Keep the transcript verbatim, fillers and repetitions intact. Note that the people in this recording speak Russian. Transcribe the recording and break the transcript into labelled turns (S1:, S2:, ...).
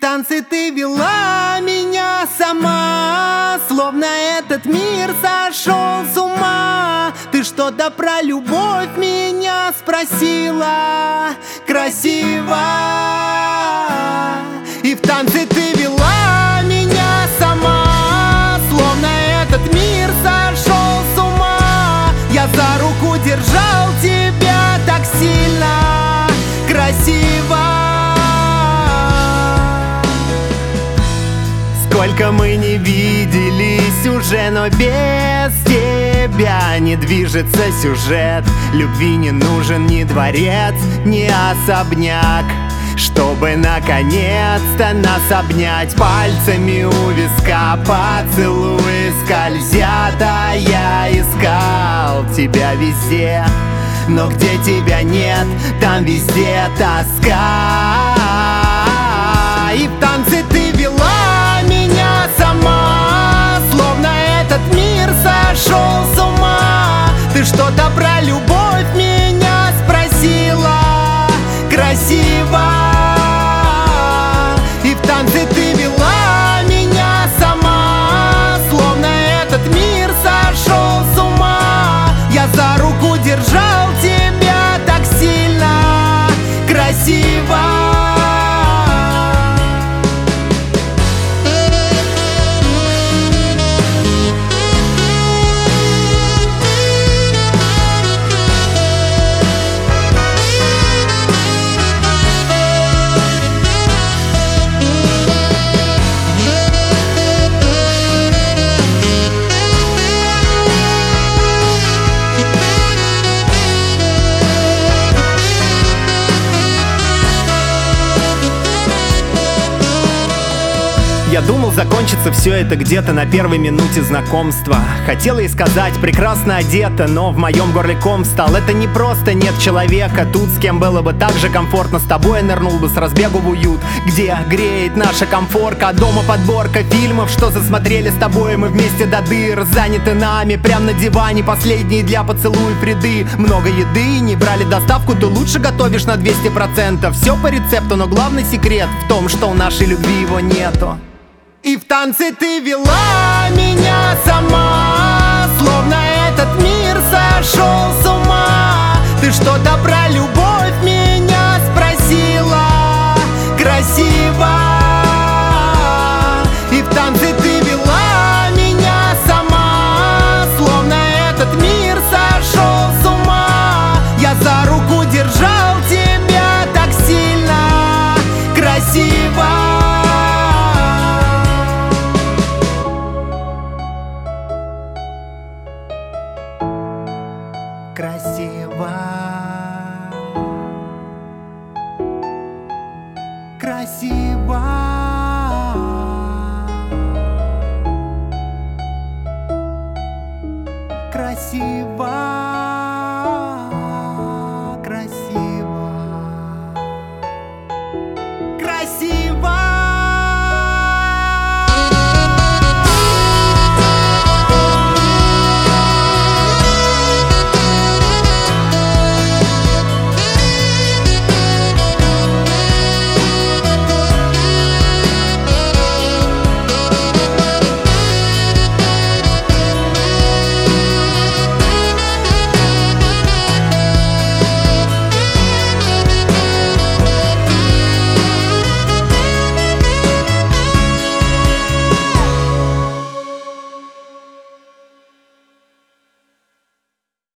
S1: танцы ты вела меня сама, словно этот мир сошел с ума. Ты что-то про любовь меня спросила, красиво. И в танцы ты вела меня сама, словно этот мир сошел с ума. Я за руку держал тебя так сильно, красиво. Сколько мы не виделись уже, но без тебя не движется сюжет. Любви не нужен ни дворец, ни особняк, чтобы наконец-то нас обнять. Пальцами у виска поцелуи скользят, а я искал тебя везде, но где тебя нет, там везде тоска. И в танцы ты вела меня сама, словно этот мир сошел с ума. Ты что-то про любовь меня спросила, красиво. И в танцы ты вела меня сама, словно этот мир сошел с ума. Я за руку держал тебя так сильно, красиво.
S2: Я думал, закончится все это где-то на первой минуте знакомства. Хотела ей сказать, прекрасно одета, но в моем горле ком встал. Это не просто нет человека тут, с кем было бы так же комфортно. С тобой я нырнул бы с разбегу в уют, где греет наша комфорка. Дома подборка фильмов, что засмотрели с тобой мы вместе до дыр. Заняты нами, прям на диване, последние для поцелуев ряды. Много еды, не брали доставку, ты лучше готовишь на двести процентов. Все по рецепту, но главный секрет в том, что у нашей любви его нету.
S1: И в танцы ты вела меня сама, словно этот мир сошел с ума. Ты что-то про любовь меня спросила, красиво. И в танцы ты вела меня сама, словно этот мир сошел с ума. Я за руку держал тебя так сильно, красиво. Красиво, красиво.